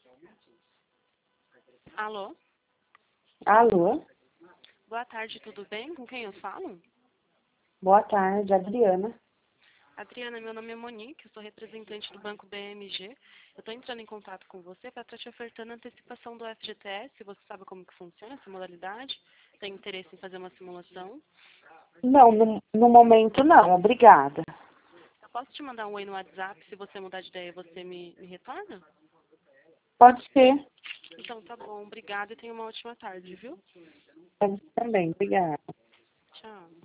Alô? Alô? Boa tarde, tudo bem? Com quem eu falo? Boa tarde, Adriana. Adriana, meu nome é Monique, eu sou representante do Banco BMG. Eu estou entrando em contato com você para estar te ofertando a antecipação do FGTS. Você sabe como que funciona essa modalidade? Tem interesse em fazer uma simulação? Não, no momento não, obrigada. Eu posso te mandar um oi no WhatsApp, se você mudar de ideia, você me retorna? Pode ser. Então tá bom, obrigada e tenha uma ótima tarde, viu? Também, obrigada. Tchau.